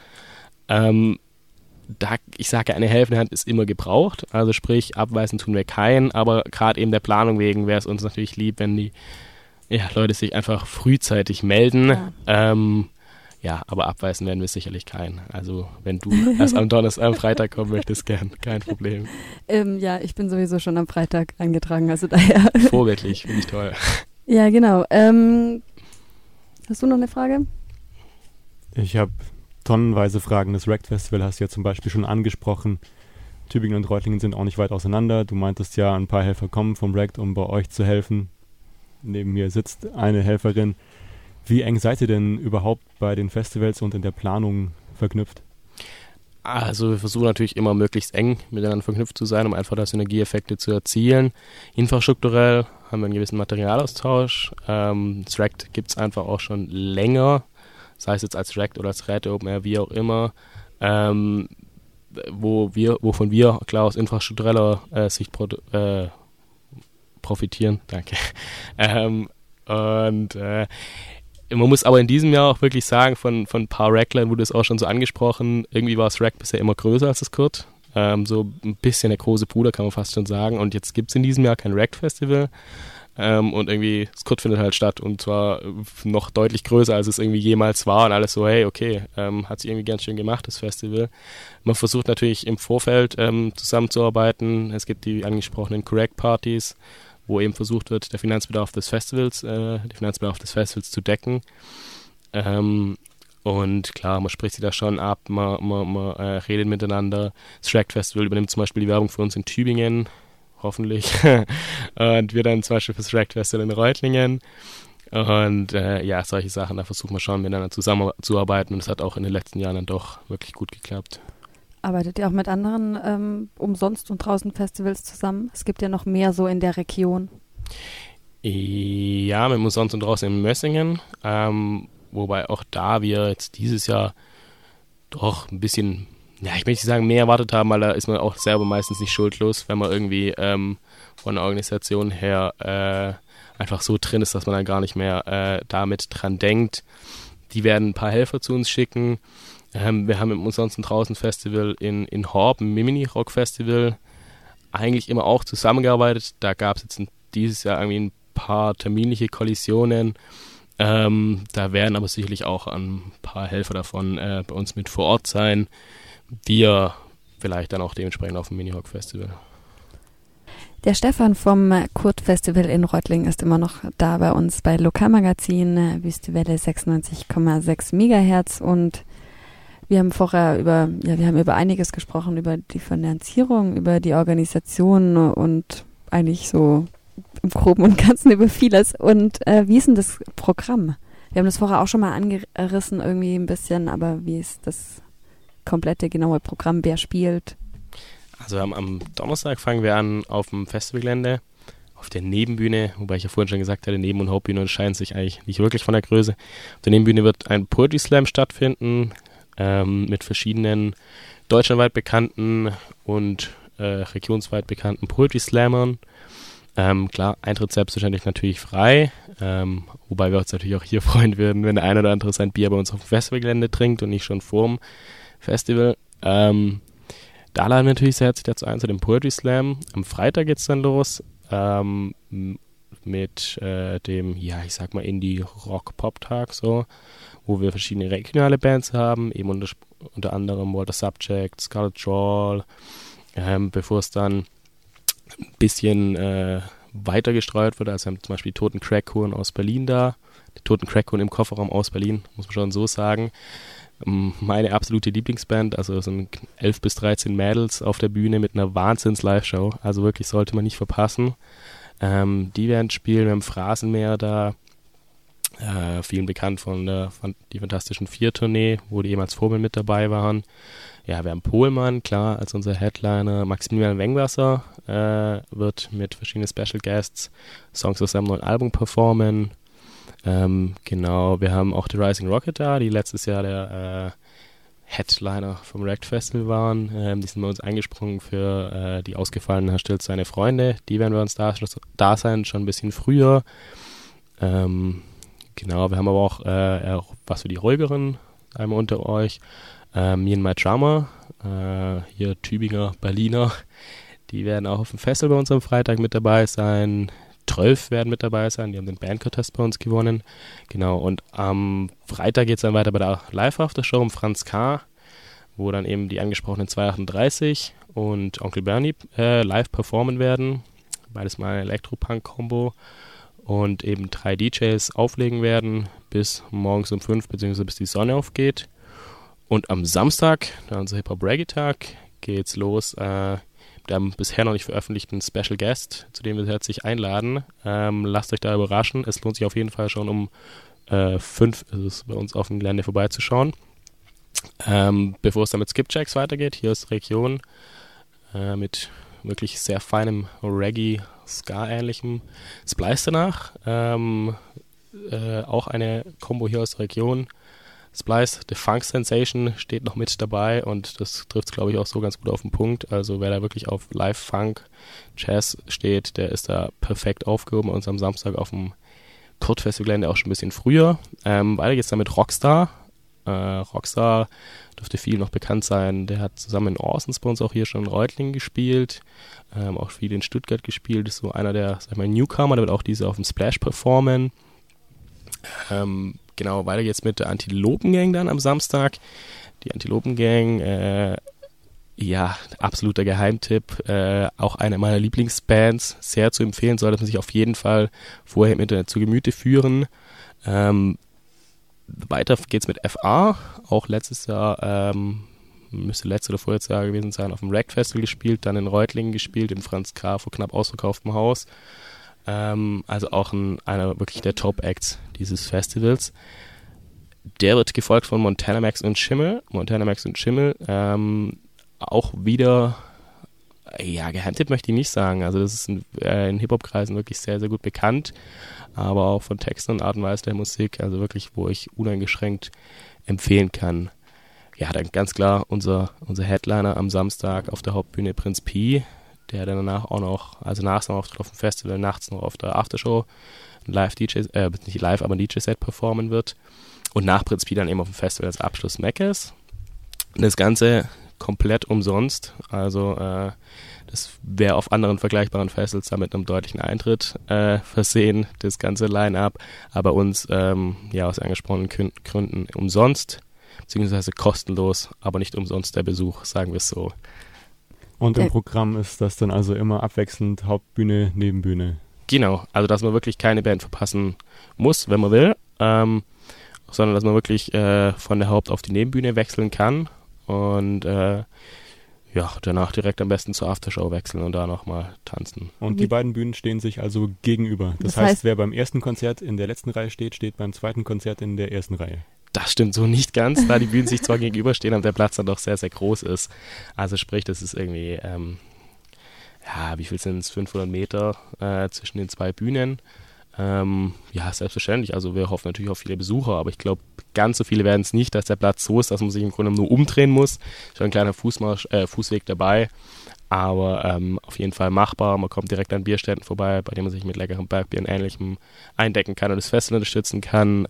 Ich sage ja, eine helfende Hand ist immer gebraucht, also sprich, abweisen tun wir keinen, aber gerade eben der Planung wegen wäre es uns natürlich lieb, wenn die Leute sich einfach frühzeitig melden. Ja. Aber abweisen werden wir sicherlich keinen. Also wenn du erst am Freitag kommen möchtest, gern, kein Problem. Ja, ich bin sowieso schon am Freitag eingetragen, also daher. Vorbildlich, finde ich toll. Ja, genau. Hast du noch eine Frage? Ich habe tonnenweise Fragen. Das RACT Festival hast du ja zum Beispiel schon angesprochen. Tübingen und Reutlingen sind auch nicht weit auseinander. Du meintest ja, ein paar Helfer kommen vom RACT, um bei euch zu helfen. neben mir sitzt eine Helferin. Wie eng seid ihr denn überhaupt bei den Festivals und in der Planung verknüpft? Also wir versuchen natürlich immer möglichst eng miteinander verknüpft zu sein, um einfach da Synergieeffekte zu erzielen. Infrastrukturell haben wir einen gewissen Materialaustausch. Das Rect gibt es einfach auch schon länger, sei es jetzt als Rect oder als Räte Open Air, wie auch immer, wovon wir klar aus infrastruktureller Sicht profitieren. Danke. Man muss aber in diesem Jahr auch wirklich sagen, von ein paar Racklern wurde es auch schon so angesprochen, irgendwie war das Rack bisher immer größer als das Kurt. So ein bisschen der große Bruder, kann man fast schon sagen. Und jetzt gibt es in diesem Jahr kein Rack-Festival. Und irgendwie, das Kurt findet halt statt und zwar noch deutlich größer, als es irgendwie jemals war. Und alles so, hey, okay, hat sich irgendwie ganz schön gemacht, das Festival. Man versucht natürlich im Vorfeld zusammenzuarbeiten. Es gibt die angesprochenen Correct-Partys, wo eben versucht wird, den Finanzbedarf des Festivals zu decken. Und klar, man spricht sich da schon ab, man redet miteinander. Das Rect Festival übernimmt zum Beispiel die Werbung für uns in Tübingen, hoffentlich. Und wir dann zum Beispiel fürs Rect Festival in Reutlingen. Und solche Sachen, da versuchen wir schon miteinander zusammenzuarbeiten. Und es hat auch in den letzten Jahren dann doch wirklich gut geklappt. Arbeitet ihr auch mit anderen Umsonst- und draußen Festivals zusammen? Es gibt ja noch mehr so in der Region. Ja, mit Umsonst und draußen in Mössingen. Wobei auch da wir jetzt dieses Jahr doch ein bisschen, ja, ich möchte nicht sagen, mehr erwartet haben, weil da ist man auch selber meistens nicht schuldlos, wenn man irgendwie von der Organisation her einfach so drin ist, dass man dann gar nicht mehr damit dran denkt. Die werden ein paar Helfer zu uns schicken. Wir haben im Umsonst und draußen Festival in Horb, ein Mini-Rock-Festival, eigentlich immer auch zusammengearbeitet. Da gab es jetzt dieses Jahr irgendwie ein paar terminliche Kollisionen. Da werden aber sicherlich auch ein paar Helfer davon bei uns mit vor Ort sein. Wir vielleicht dann auch dementsprechend auf dem Mini-Rock-Festival. Der Stefan vom Kurt-Festival in Reutlingen ist immer noch da bei uns bei Lokalmagazin Wüste Welle 96,6 MHz und wir haben vorher über einiges gesprochen, über die Finanzierung, über die Organisation und eigentlich so im Groben und Ganzen über vieles. Und wie ist denn das Programm? Wir haben das vorher auch schon mal angerissen irgendwie ein bisschen, aber wie ist das komplette, genaue Programm, wer spielt? Also am Donnerstag fangen wir an auf dem Festivalgelände, auf der Nebenbühne, wobei ich ja vorhin schon gesagt hatte, Neben- und Hauptbühne unterscheiden sich eigentlich nicht wirklich von der Größe. Auf der Nebenbühne wird ein Poetry Slam stattfinden, mit verschiedenen deutschlandweit bekannten und regionsweit bekannten Poetry Slammern. Klar, Eintritt selbstverständlich natürlich frei, wobei wir uns natürlich auch hier freuen würden, wenn der eine oder andere sein Bier bei uns auf dem Festivalgelände trinkt und nicht schon vorm Festival. Da laden wir natürlich sehr herzlich dazu ein, zu dem Poetry Slam. Am Freitag geht es dann los mit dem, ja, ich sag mal Indie-Rock-Pop-Tag so, wo wir verschiedene regionale Bands haben, eben unter anderem Walter Subject, Scarlet Drawl, bevor es dann ein bisschen weiter gestreut wird. Also wir haben zum Beispiel die Toten Crackhuhn aus Berlin da, die Toten Crackhuhn im Kofferraum aus Berlin, muss man schon so sagen. Meine absolute Lieblingsband, also es sind 11 bis 13 Mädels auf der Bühne mit einer Wahnsinns-Live-Show, also wirklich sollte man nicht verpassen. Die werden spielen, wir haben Phrasenmäher da, vielen bekannt von die Fantastischen Vier-Tournee, wo die ehemals Vorbild mit dabei waren. Ja, wir haben Pohlmann, klar, als unser Headliner. Maximilian Wengwasser wird mit verschiedenen Special Guests Songs aus seinem neuen Album performen. Genau, wir haben auch die Rising Rocket da, die letztes Jahr der Headliner vom Rect Festival waren. Die sind bei uns eingesprungen für die ausgefallenen Herr Stilz seine Freunde. Die werden bei uns da sein, schon ein bisschen früher. Genau, wir haben aber auch was für die ruhigeren einmal unter euch. Me and My Drummer, hier Tübinger, Berliner, die werden auch auf dem Festival bei uns am Freitag mit dabei sein. 12 werden mit dabei sein, die haben den Bandcontest bei uns gewonnen. Genau, und am Freitag geht es dann weiter bei der Live-After-Show im Franz K., wo dann eben die angesprochenen 238 und Onkel Bernie live performen werden. Beides mal eine Elektropunk-Kombo. Und eben 3 DJs auflegen werden bis morgens um 5, beziehungsweise bis die Sonne aufgeht. Und am Samstag, da unser Hip-Hop-Reggae-Tag, geht's los mit mit einem bisher noch nicht veröffentlichten Special Guest, zu dem wir herzlich einladen. Lasst euch da überraschen. Es lohnt sich auf jeden Fall schon um 5 ist es bei uns auf dem Gelände vorbeizuschauen. Bevor es dann mit Skipjacks weitergeht, hier ist Region mit wirklich sehr feinem Reggae, Ska-ähnlichem Splice danach. Auch eine Combo hier aus der Region. Splice, The Funk Sensation steht noch mit dabei und das trifft es, glaube ich, auch so ganz gut auf den Punkt. Also wer da wirklich auf Live-Funk, Jazz steht, der ist da perfekt aufgehoben. Bei uns am Samstag auf dem Kurt-Festivalgelände auch schon ein bisschen früher. Weiter geht's dann mit Rockstar. Rockstar dürfte viel noch bekannt sein. Der hat zusammen in Orsons bei uns auch hier schon in Reutlingen gespielt. Auch viel in Stuttgart gespielt. Ist so einer der, sag ich mal, Newcomer. Der wird auch diese auf dem Splash performen. Genau, weiter geht's mit der Antilopen-Gang dann am Samstag. Die Antilopen-Gang, absoluter Geheimtipp. Auch eine meiner Lieblingsbands. Sehr zu empfehlen, sollte man sich auf jeden Fall vorher im Internet zu Gemüte führen. Weiter geht's mit FA. Auch letztes Jahr, müsste letztes oder vorletztes Jahr gewesen sein, auf dem Rect Festival gespielt, dann in Reutlingen gespielt, im Franz K. vor knapp ausverkauftem Haus. Also auch einer wirklich der Top-Acts dieses Festivals. Der wird gefolgt von Montana Max und Schimmel. Auch wieder, Geheimtipp möchte ich nicht sagen. Also das ist in Hip-Hop-Kreisen wirklich sehr, sehr gut bekannt. Aber auch von Texten und Art und Weise der Musik, also wirklich, wo ich uneingeschränkt empfehlen kann. Ja, dann ganz klar unser Headliner am Samstag auf der Hauptbühne Prinz Pi, der dann danach auch noch, also nach seinem Auftritt auf dem Festival, nachts noch auf der Aftershow ein nicht live, aber ein DJ-Set performen wird. Und nach Prinz Pi dann eben auf dem Festival als Abschluss Meckes. Das Ganze komplett umsonst, also das wäre auf anderen vergleichbaren Festivals da mit einem deutlichen Eintritt versehen, das ganze Line-Up, aber uns aus angesprochenen Gründen umsonst, beziehungsweise kostenlos, aber nicht umsonst der Besuch, sagen wir es so. Und im Programm ist das dann also immer abwechselnd Hauptbühne, Nebenbühne? Genau, also dass man wirklich keine Band verpassen muss, wenn man will, sondern dass man wirklich von der Haupt- auf die Nebenbühne wechseln kann und danach direkt am besten zur Aftershow wechseln und da nochmal tanzen. Und die beiden Bühnen stehen sich also gegenüber. Das heißt, wer beim ersten Konzert in der letzten Reihe steht, steht beim zweiten Konzert in der ersten Reihe. Das stimmt so nicht ganz, da die Bühnen sich zwar gegenüberstehen, aber der Platz dann doch sehr, sehr groß ist. Also sprich, das ist irgendwie, wie viel sind es, 500 Meter zwischen den zwei Bühnen. Selbstverständlich, also wir hoffen natürlich auf viele Besucher, aber ich glaube, ganz so viele werden es nicht, dass der Platz so ist, dass man sich im Grunde nur umdrehen muss. Schon ein kleiner Fußweg dabei, aber auf jeden Fall machbar. Man kommt direkt an Bierständen vorbei, bei denen man sich mit leckerem Bergbier und Ähnlichem eindecken kann und das Festival unterstützen kann.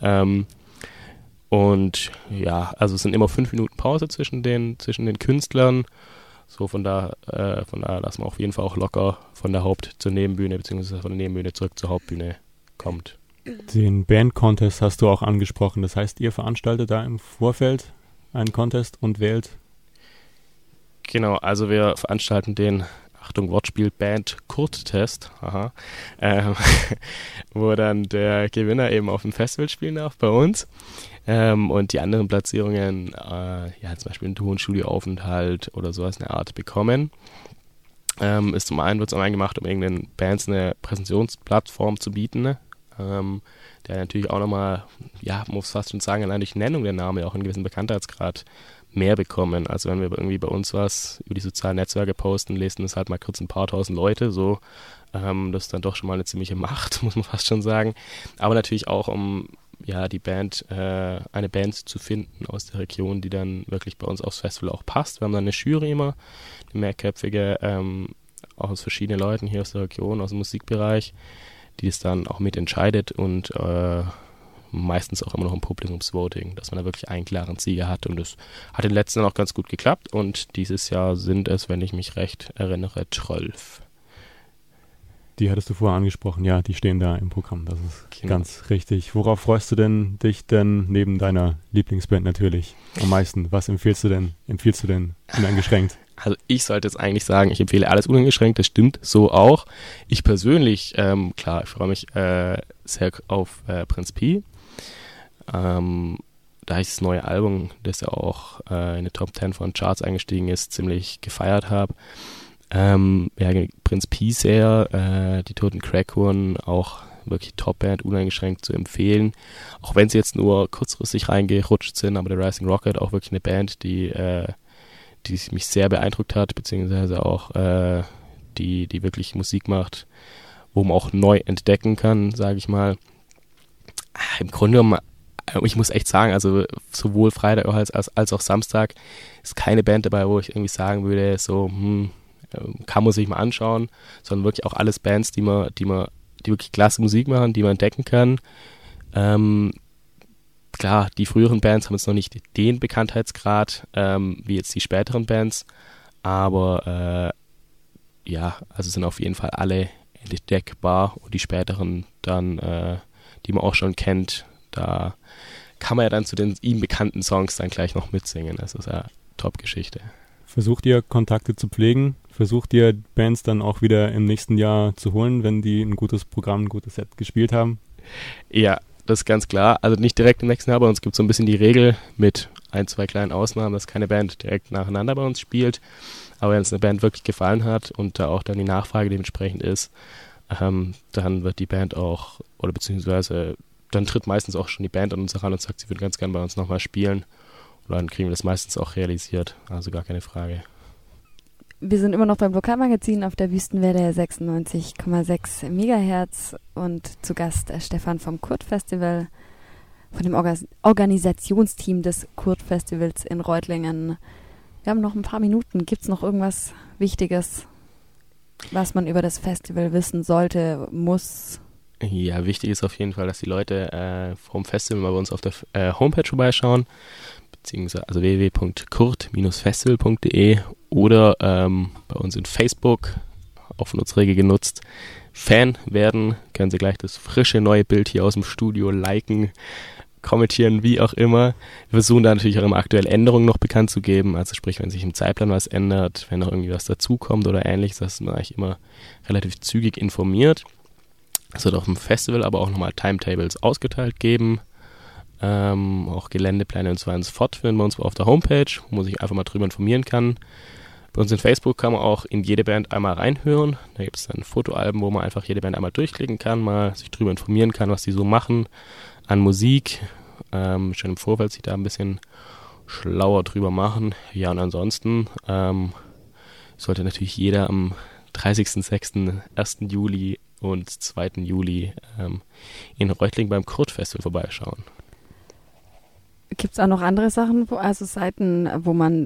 Also es sind immer 5 Minuten Pause zwischen den Künstlern. So von da lassen wir auf jeden Fall auch locker von der Haupt- zur Nebenbühne, beziehungsweise von der Nebenbühne zurück zur Hauptbühne kommt. Den Band-Contest hast du auch angesprochen. Das heißt, ihr veranstaltet da im Vorfeld einen Contest und wählt? Genau, also wir veranstalten den, Achtung, Wortspiel, Band-Kurt-Test, wo dann der Gewinner eben auf dem Festival spielen darf bei uns. Und die anderen Platzierungen, zum Beispiel einen Tonstudioaufenthalt oder sowas in der Art bekommen. Wird zum einen gemacht, um irgendeinen Bands eine Präsentationsplattform zu bieten, der natürlich auch nochmal, muss fast schon sagen, allein durch Nennung der Name auch einen gewissen Bekanntheitsgrad mehr bekommen. Also wenn wir irgendwie bei uns was über die sozialen Netzwerke posten, lesen das halt mal kurz ein paar tausend Leute, so. Das ist dann doch schon mal eine ziemliche Macht, muss man fast schon sagen. Aber natürlich auch, um die Band, eine Band zu finden aus der Region, die dann wirklich bei uns aufs Festival auch passt. Wir haben dann eine Jury immer, eine mehrköpfige, auch aus verschiedenen Leuten hier aus der Region, aus dem Musikbereich, die es dann auch mitentscheidet und meistens auch immer noch ein Publikumsvoting, dass man da wirklich einen klaren Sieger hat, und das hat in den letzten Jahren auch ganz gut geklappt, und dieses Jahr sind es, wenn ich mich recht erinnere, 12. Die hattest du vorher angesprochen, ja, die stehen da im Programm, das ist ganz richtig. Worauf freust du dich denn neben deiner Lieblingsband natürlich am meisten? Was empfiehlst du denn uneingeschränkt? Also ich sollte jetzt eigentlich sagen, ich empfehle alles uneingeschränkt, das stimmt so auch. Ich persönlich, ich freue mich sehr auf Prinz Pi. Da ich das neue Album, das ja auch in die Top 10 von Charts eingestiegen ist, ziemlich gefeiert habe. Ja, Prinz Peace, die Toten Crackhorn, auch wirklich Top-Band, uneingeschränkt zu empfehlen. Auch wenn sie jetzt nur kurzfristig reingerutscht sind, aber der Rising Rocket auch wirklich eine Band, die mich sehr beeindruckt hat, beziehungsweise auch die wirklich Musik macht, wo man auch neu entdecken kann, sage ich mal. Im Grunde genommen, ich muss echt sagen, also sowohl Freitag als auch Samstag ist keine Band dabei, wo ich irgendwie sagen würde, so, kann man sich mal anschauen, sondern wirklich auch alles Bands, die wirklich klasse Musik machen, die man entdecken kann. Klar, die früheren Bands haben jetzt noch nicht den Bekanntheitsgrad, wie jetzt die späteren Bands, aber ja, also sind auf jeden Fall alle entdeckbar und die späteren dann, die man auch schon kennt, da kann man ja dann zu den ihm bekannten Songs dann gleich noch mitsingen. Das ist ja Top-Geschichte. Versucht ihr Kontakte zu pflegen? Versucht ihr Bands dann auch wieder im nächsten Jahr zu holen, wenn die ein gutes Programm, ein gutes Set gespielt haben? Ja, das ist ganz klar. Also nicht direkt im nächsten Jahr, bei uns gibt es so ein bisschen die Regel mit 1, 2 kleinen Ausnahmen, dass keine Band direkt nacheinander bei uns spielt. Aber wenn es eine Band wirklich gefallen hat und da auch dann die Nachfrage dementsprechend ist, dann wird die Band auch, oder beziehungsweise dann tritt meistens auch schon die Band an uns heran und sagt, sie würde ganz gerne bei uns nochmal spielen. Und dann kriegen wir das meistens auch realisiert. Also gar keine Frage. Wir sind immer noch beim Lokalmagazin auf der Wüstenwelle 96,6 Megahertz und zu Gast Stefan vom Kurt-Festival, von dem Organisationsteam des Kurt-Festivals in Reutlingen. Wir haben noch ein paar Minuten. Gibt es noch irgendwas Wichtiges, was man über das Festival wissen sollte, muss? Ja, wichtig ist auf jeden Fall, dass die Leute vom Festival mal bei uns auf der Homepage vorbeischauen, beziehungsweise also www.kurt-festival.de oder bei uns in Facebook, auch von uns rege genutzt, Fan werden, können Sie gleich das frische neue Bild hier aus dem Studio liken, kommentieren, wie auch immer. Wir versuchen da natürlich auch immer aktuelle Änderungen noch bekannt zu geben, also sprich, wenn sich im Zeitplan was ändert, wenn noch irgendwie was dazukommt oder ähnliches, das ist man eigentlich immer relativ zügig informiert. Es wird auf dem Festival aber auch nochmal Timetables ausgeteilt geben, auch Geländepläne und so weiter und so fort finden bei uns auf der Homepage, wo man sich einfach mal drüber informieren kann. Bei uns in Facebook kann man auch in jede Band einmal reinhören. Da gibt es dann Fotoalben, wo man einfach jede Band einmal durchklicken kann, mal sich drüber informieren kann, was die so machen an Musik. Schon im Vorfeld sich da ein bisschen schlauer drüber machen. Ja, und ansonsten sollte natürlich jeder am 30.06., 1. Juli und 2. Juli in Reutlingen beim Kurt-Festival vorbeischauen. Gibt es auch noch andere Sachen, also Seiten, wo man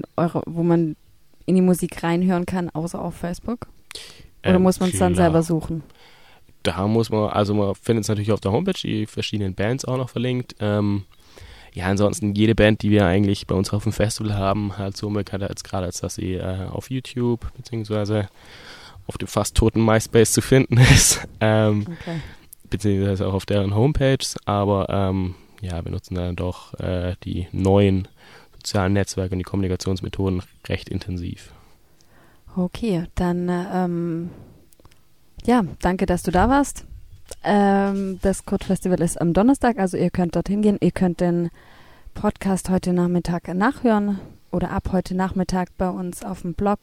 in die Musik reinhören kann, außer auf Facebook? Oder muss man es dann selber suchen? Da muss man, also man findet es natürlich auf der Homepage, die verschiedenen Bands auch noch verlinkt. Ja, ansonsten jede Band, die wir eigentlich bei uns auf dem Festival haben, halt so unbekannter als gerade, als dass sie auf YouTube beziehungsweise auf dem fast toten MySpace zu finden ist. Okay. Beziehungsweise auch auf deren Homepages, aber ja, wir nutzen dann doch die neuen sozialen Netzwerke und die Kommunikationsmethoden recht intensiv. Okay, dann ja, danke, dass du da warst. Das Kurt-Festival ist am Donnerstag, also ihr könnt dorthin gehen. Ihr könnt den Podcast heute Nachmittag nachhören oder ab heute Nachmittag bei uns auf dem Blog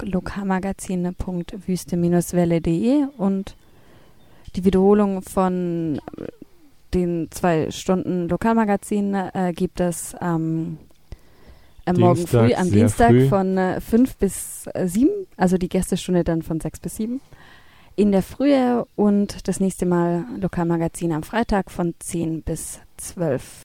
lokalmagazine.wüste-welle.de und die Wiederholung von den 2 Stunden Lokalmagazin gibt es morgen früh, am Dienstag von 5 bis 7, also die Gästestunde dann von 6 bis 7 in der Frühe und das nächste Mal Lokalmagazin am Freitag von 10 bis 12.